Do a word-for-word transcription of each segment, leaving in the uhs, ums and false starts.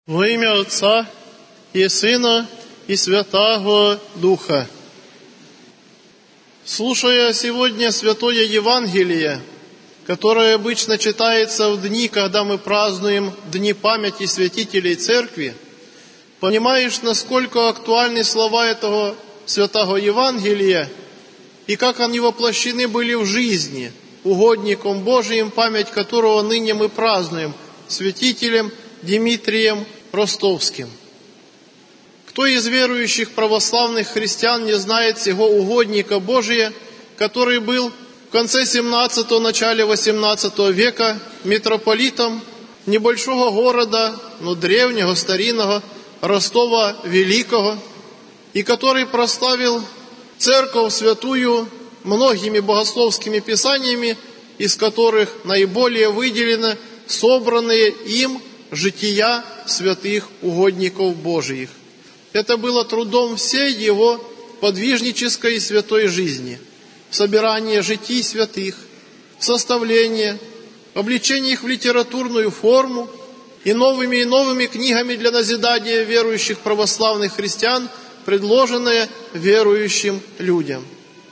Во имя Отца и Сына и Святаго Духа. Слушая сегодня Святое Евангелие, которое обычно читается в дни, когда мы празднуем Дни памяти святителей Церкви, понимаешь, насколько актуальны слова этого Святого Евангелия и как они воплощены были в жизни угодником Божиим, память которого ныне мы празднуем, святителем Димитрием Ростовским. Кто из верующих православных христиан не знает сего угодника Божия, который был в конце семнадцатого, начале восемнадцатого века митрополитом небольшого города, но древнего, старинного, Ростова Великого, и который прославил Церковь Святую многими богословскими писаниями, из которых наиболее выделены собранные им жития святых угодников Божиих. Это было трудом всей его подвижнической и святой жизни. Собирание житий святых, составление, обличение их в литературную форму и новыми и новыми книгами для назидания верующих православных христиан, предложенное верующим людям.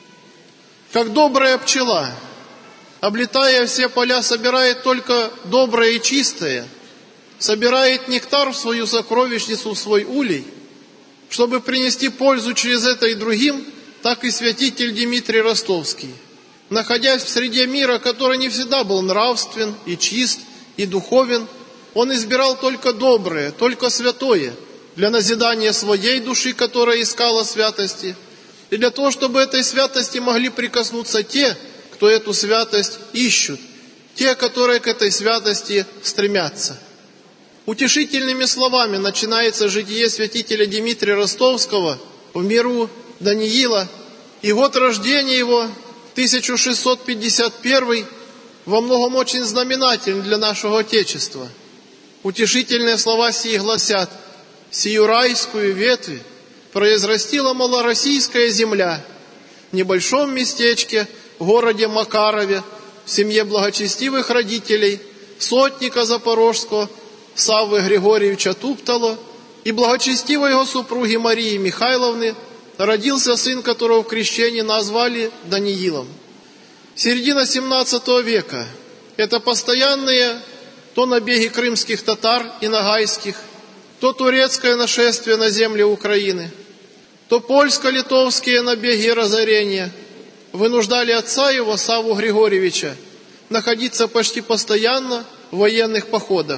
Как добрая пчела, облетая все поля, собирает только доброе и чистое, собирает нектар в свою сокровищницу, в свой улей, чтобы принести пользу через это и другим, так и святитель Димитрий Ростовский, находясь в среде мира, который не всегда был нравствен и чист, и духовен, он избирал только доброе, только святое, для назидания своей души, которая искала святости, и для того, чтобы этой святости могли прикоснуться те, кто эту святость ищут, те, которые к этой святости стремятся. Утешительными словами начинается житие святителя Димитрия Ростовского в миру Даниила, и год рождения его, тысяча шестьсот пятьдесят первый, во многом очень знаменателен для нашего Отечества. Утешительные слова сии гласят: «Сию райскую ветвь произрастила малороссийская земля в небольшом местечке, в городе Макарове, в семье благочестивых родителей, сотника Запорожского, Саввы Григорьевича Туптало и благочестивой его супруги Марии Михайловны родился сын, которого в крещении назвали Даниилом». Середина семнадцатого века – это постоянные то набеги крымских татар и нагайских, то турецкое нашествие на земли Украины, то польско-литовские набеги и разорения вынуждали отца его, Савву Григорьевича, находиться почти постоянно в военных походах.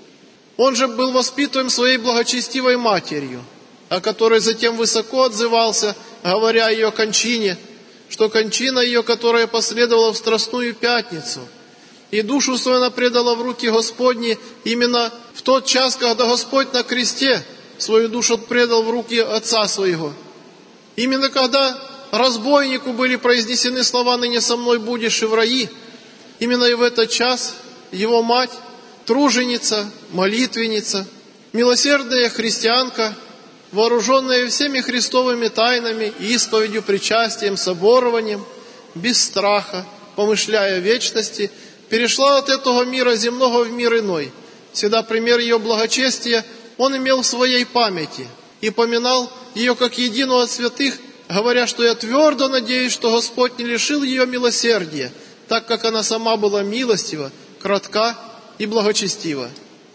Он же был воспитываем своей благочестивой матерью, о которой затем высоко отзывался, говоря о ее кончине, что кончина ее, которая последовала в Страстную Пятницу, и душу свою она предала в руки Господни именно в тот час, когда Господь на кресте свою душу предал в руки Отца Своего. Именно когда разбойнику были произнесены слова «Ныне со мной будешь и в раи», именно и в этот час его мать, труженица, молитвенница, милосердная христианка, вооруженная всеми христовыми тайнами, исповедью, причастием, соборованием, без страха, помышляя о вечности, перешла от этого мира земного в мир иной. Всегда пример ее благочестия он имел в своей памяти и поминал ее как единую от святых, говоря, что я твердо надеюсь, что Господь не лишил ее милосердия, так как она сама была милостива, кратка и благочестива.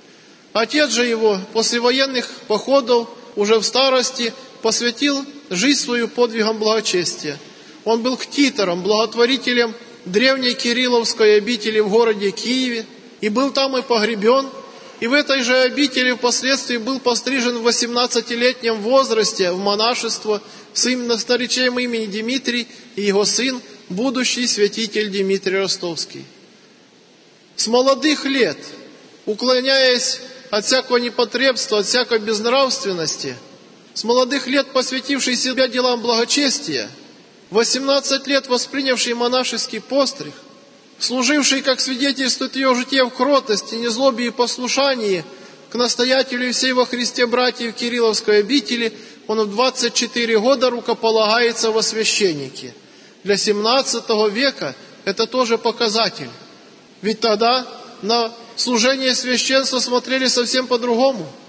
Отец же его после военных походов уже в старости посвятил жизнь свою подвигам благочестия. Он был ктитором, благотворителем древней Кирилловской обители в городе Киеве, и был там и погребен, и в этой же обители впоследствии был пострижен в восемнадцатилетнем возрасте в монашество с именно старичьим имени Димитрий и его сын, будущий святитель Димитрий Ростовский. С молодых лет, уклоняясь от всякого непотребства, от всякой безнравственности, с молодых лет посвятивший себя делам благочестия, восемнадцать лет воспринявший монашеский постриг, служивший, как свидетельствует ее житие, в кротости, незлобе и послушании к настоятелю всей во Христе братьев Кирилловской обители, он в двадцать четыре года рукополагается во священники. Для семнадцатого века это тоже показатель. Ведь тогда на служение священства смотрели совсем по-другому.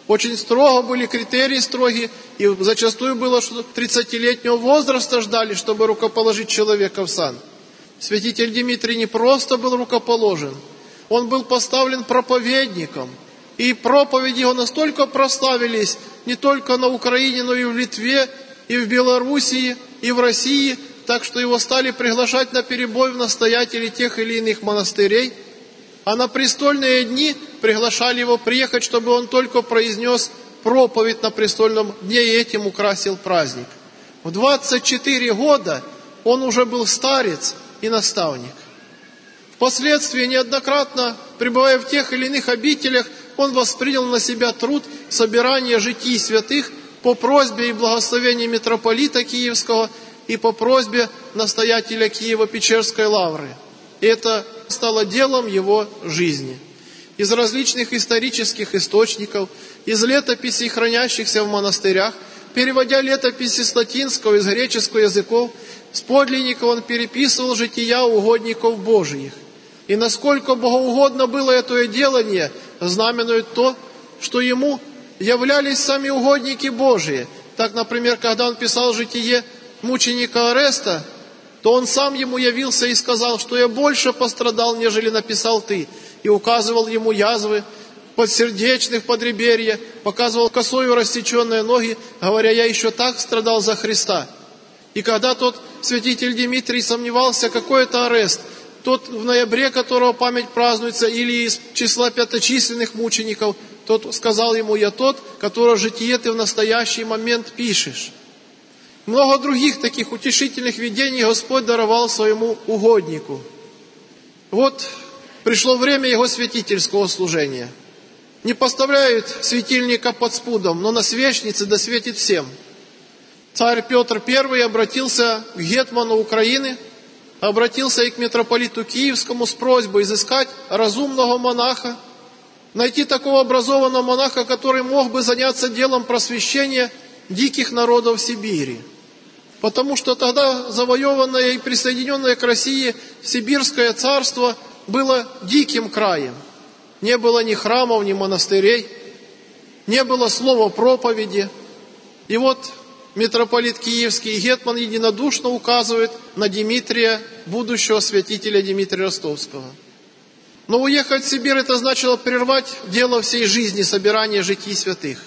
Очень строго были критерии строгие, и зачастую было, что тридцатилетнего возраста ждали, чтобы рукоположить человека в сан. Святитель Димитрий не просто был рукоположен, он был поставлен проповедником. И проповеди его настолько прославились не только на Украине, но и в Литве, и в Белоруссии, и в России, так что его стали приглашать наперебой в настоятели тех или иных монастырей. А на престольные дни приглашали его приехать, чтобы он только произнес проповедь на престольном дне и этим украсил праздник. В двадцать четыре года он уже был старец и наставник. Впоследствии, неоднократно пребывая в тех или иных обителях, он воспринял на себя труд собирания житий святых по просьбе и благословению митрополита Киевского и по просьбе настоятеля Киево-Печерской лавры. И это стало делом его жизни. Из различных исторических источников, из летописей, хранящихся в монастырях, переводя летописи с латинского и с греческого языков, с подлинников он переписывал жития угодников Божиих. И насколько богоугодно было это делание, знаменует то, что ему являлись сами угодники Божии. Так, например, когда он писал житие мученика Ореста, то он сам ему явился и сказал, что я больше пострадал, нежели написал ты. И указывал ему язвы подсердечных, подреберья, показывал косою рассеченные ноги, говоря, я еще так страдал за Христа. И когда тот святитель Димитрий сомневался, какой это Орест, тот, в ноябре которого память празднуется, или из числа пяточисленных мучеников, тот сказал ему, я тот, которого житие ты в настоящий момент пишешь. Много других таких утешительных видений Господь даровал своему угоднику. Вот пришло время его святительского служения. Не поставляют светильника под спудом, но на свечнице да светит всем. Царь Петр Первый обратился к гетману Украины, обратился и к митрополиту Киевскому с просьбой изыскать разумного монаха, найти такого образованного монаха, который мог бы заняться делом просвещения диких народов Сибири. Потому что тогда завоеванное и присоединенное к России Сибирское царство было диким краем. Не было ни храмов, ни монастырей, не было слова проповеди. И вот митрополит Киевский и гетман единодушно указывает на Димитрия, будущего святителя Димитрия Ростовского. Но уехать в Сибирь это значило прервать дело всей жизни, собирание житий святых.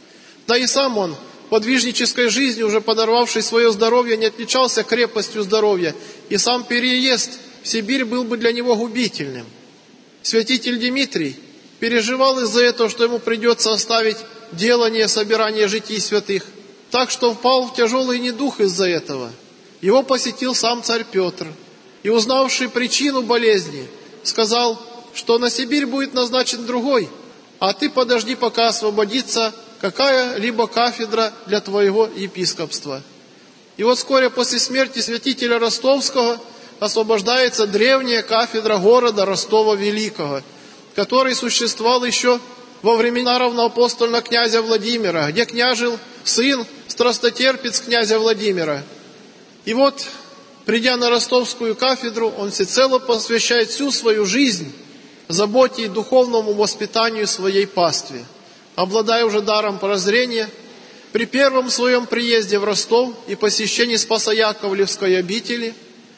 Да и сам он, подвижнической жизнью, уже подорвавший свое здоровье, не отличался крепостью здоровья, и сам переезд в Сибирь был бы для него губительным. Святитель Димитрий переживал из-за этого, что ему придется оставить делание, собирание житий святых, так что впал в тяжелый недух из-за этого. Его посетил сам царь Петр, и, узнавший причину болезни, сказал, что на Сибирь будет назначен другой, а ты подожди, пока освободится какая-либо кафедра для твоего епископства. И вот вскоре после смерти святителя Ростовского освобождается древняя кафедра города Ростова Великого, который существовал еще во времена равноапостольного князя Владимира, где княжил сын, страстотерпец князя Владимира. И вот, придя на Ростовскую кафедру, он всецело посвящает всю свою жизнь заботе и духовному воспитанию своей пастве. Обладая уже даром прозрения, при первом своем приезде в Ростов и посещении Спасо-Яковлевской обители,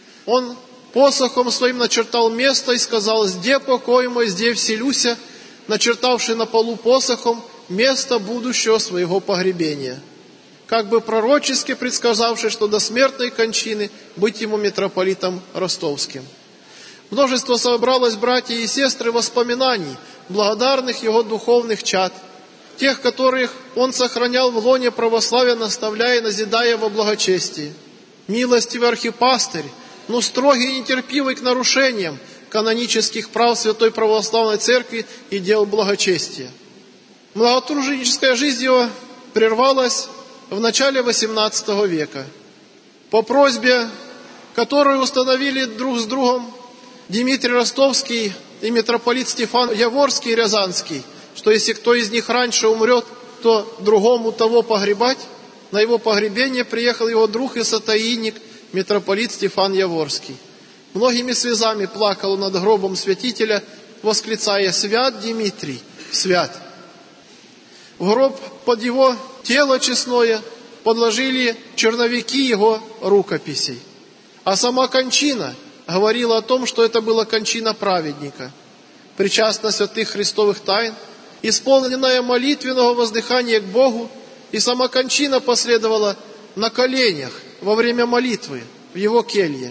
он посохом своим начертал место и сказал, «Сде покой мой, сде вселюся», начертавший на полу посохом место будущего своего погребения, как бы пророчески предсказавший, что до смертной кончины быть ему митрополитом ростовским. Множество собралось братья и сестры воспоминаний, благодарных его духовных чад, тех, которых он сохранял в лоне православия, наставляя и назидая во благочестии. Милостивый архипастырь, но строгий и нетерпимый к нарушениям канонических прав Святой Православной Церкви и дел благочестия. Многотруженическая жизнь его прервалась в начале восемнадцатого века. По просьбе, которую установили друг с другом Димитрий Ростовский и митрополит Стефан Яворский и Рязанский, что если кто из них раньше умрет, то другому того погребать, на его погребение приехал его друг и сотаинник, митрополит Стефан Яворский. Многими слезами плакал над гробом святителя, восклицая: «Свят Димитрий, свят!» В в гроб под его тело честное подложили черновики его рукописей. А сама кончина говорила о том, что это была кончина праведника, причастна святых христовых тайн, исполненная молитвенного воздыхания к Богу, и сама кончина последовала на коленях во время молитвы в его келье.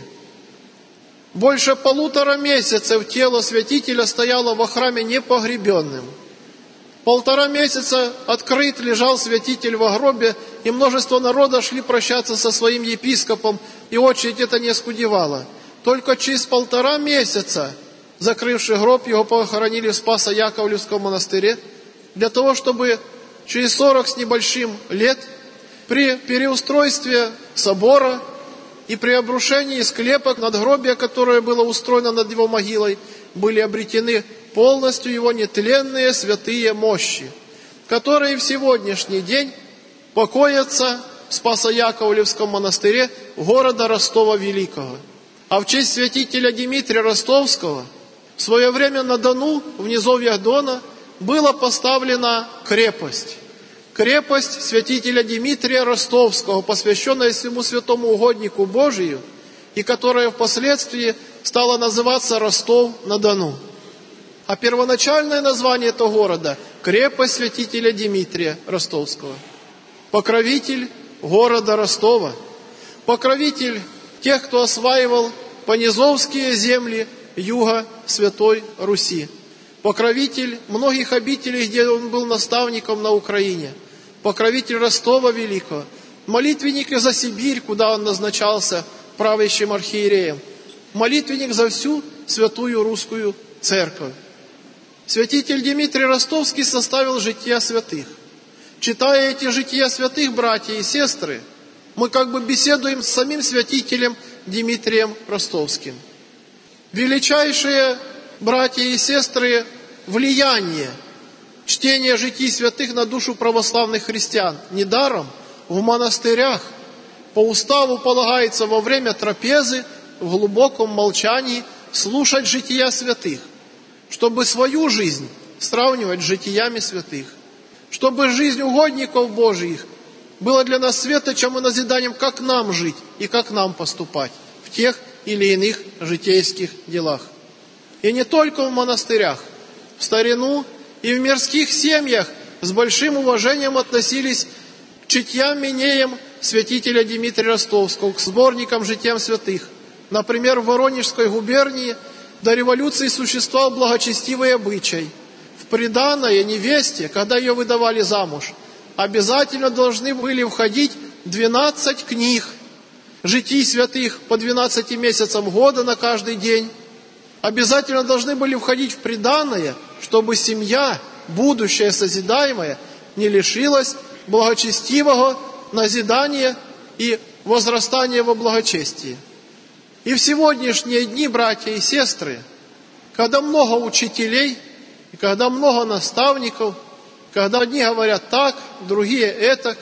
Больше полутора месяцев тело святителя стояло во храме непогребенным. Полтора месяца открыт лежал святитель во гробе, и множество народа шли прощаться со своим епископом, и очередь это не оскудевала. Только через полтора месяца, закрывший гроб, его похоронили в Спасо-Яковлевском монастыре, для того, чтобы через сорок с небольшим лет при переустройстве собора и при обрушении склепа надгробия, которое было устроено над его могилой, были обретены полностью его нетленные святые мощи, которые в сегодняшний день покоятся в Спасо-Яковлевском монастыре города Ростова-Великого. А в честь святителя Димитрия Ростовского в свое время на Дону, в низовьях Дона, была поставлена крепость. Крепость святителя Димитрия Ростовского, посвященная всему святому угоднику Божию, и которая впоследствии стала называться Ростов-на-Дону. А первоначальное название этого города – крепость святителя Димитрия Ростовского. Покровитель города Ростова, покровитель тех, кто осваивал понизовские земли юга Святой Руси, покровитель многих обителей, где он был наставником на Украине, покровитель Ростова Великого, молитвенник за Сибирь, куда он назначался правящим архиереем, молитвенник за всю святую русскую церковь. Святитель Димитрий Ростовский составил жития святых. Читая эти жития святых, братья и сестры, мы как бы беседуем с самим святителем Димитрием Ростовским. Величайшие, братья и сестры, влияние чтения житий святых на душу православных христиан. Недаром в монастырях по уставу полагается во время трапезы в глубоком молчании слушать жития святых, чтобы свою жизнь сравнивать с житиями святых, чтобы жизнь угодников Божиих была для нас светочем и назиданием, как нам жить и как нам поступать в тех или иных житейских делах. И не только в монастырях, в старину и в мирских семьях с большим уважением относились к читьям минеям святителя Димитрия Ростовского, к сборникам житиям святых. Например, в Воронежской губернии до революции существовал благочестивый обычай. В приданое невесте, когда ее выдавали замуж, обязательно должны были входить двенадцать книг житий святых по двенадцати месяцам года на каждый день. Обязательно должны были входить в приданое, чтобы семья, будущая созидаемая, не лишилась благочестивого назидания и возрастания во благочестии. И в сегодняшние дни, братья и сестры, когда много учителей, и когда много наставников, когда одни говорят так, другие этак,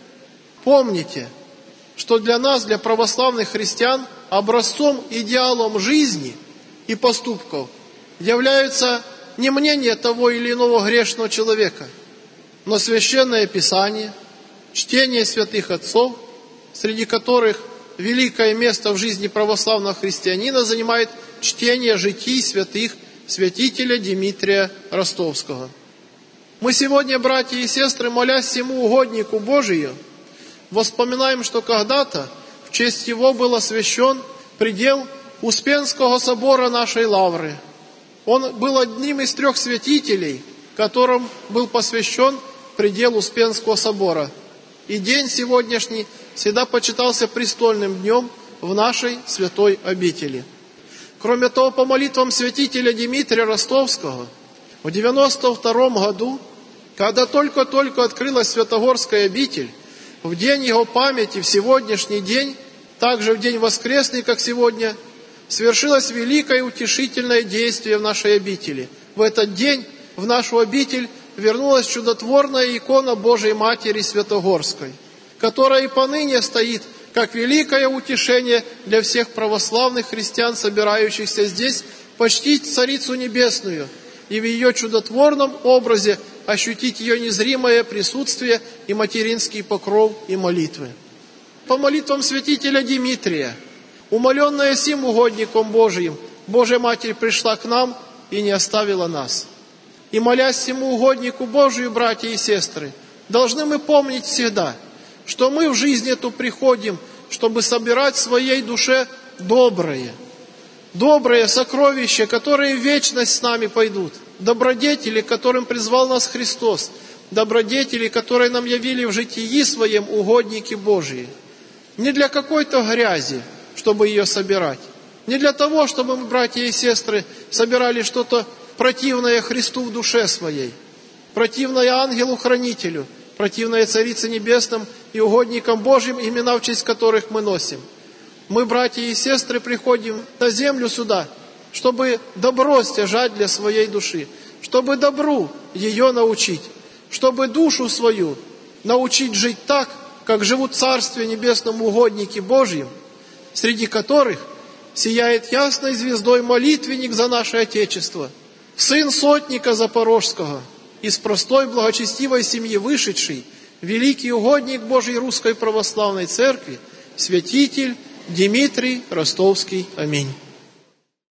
помните, что для нас, для православных христиан, образцом, идеалом жизни и поступков являются не мнение того или иного грешного человека, но Священное Писание, чтение святых отцов, среди которых великое место в жизни православного христианина занимает чтение житий святых святителя Димитрия Ростовского. Мы сегодня, братья и сестры, молясь всему угоднику Божию, воспоминаем, что когда-то в честь его был освящен предел Успенского собора нашей Лавры. Он был одним из трех святителей, которым был посвящен предел Успенского собора. И день сегодняшний всегда почитался престольным днем в нашей святой обители. Кроме того, по молитвам святителя Димитрия Ростовского, в девяносто втором году, когда только-только открылась Святогорская обитель, в день его памяти, в сегодняшний день, также в день воскресный, как сегодня, свершилось великое утешительное действие в нашей обители. В этот день в нашу обитель вернулась чудотворная икона Божией Матери Святогорской, которая и поныне стоит как великое утешение для всех православных христиан, собирающихся здесь почтить Царицу Небесную и в ее чудотворном образе ощутить ее незримое присутствие и материнский покров и молитвы. По молитвам святителя Димитрия, умоленная сим угодником Божиим, Божья Матерь пришла к нам и не оставила нас. И молясь всему угоднику Божию, братья и сестры, должны мы помнить всегда, что мы в жизнь эту приходим, чтобы собирать в своей душе доброе, доброе сокровище, которые в вечность с нами пойдут, добродетели, которым призвал нас Христос, добродетели, которые нам явили в житии своем угодники Божии. Не для какой-то грязи, чтобы ее собирать, не для того, чтобы мы, братья и сестры, собирали что-то противное Христу в душе своей, противное ангелу-хранителю, противное Царице Небесным и угодникам Божьим, имена в честь которых мы носим. Мы, братья и сестры, приходим на землю сюда, чтобы добро стяжать для своей души, чтобы добру ее научить, чтобы душу свою научить жить так, как живут в Царстве Небесном угодники Божьим, среди которых сияет ясной звездой молитвенник за наше Отечество, сын сотника Запорожского, из простой благочестивой семьи вышедший, великий угодник Божьей Русской Православной Церкви, святитель Димитрий Ростовский. Аминь.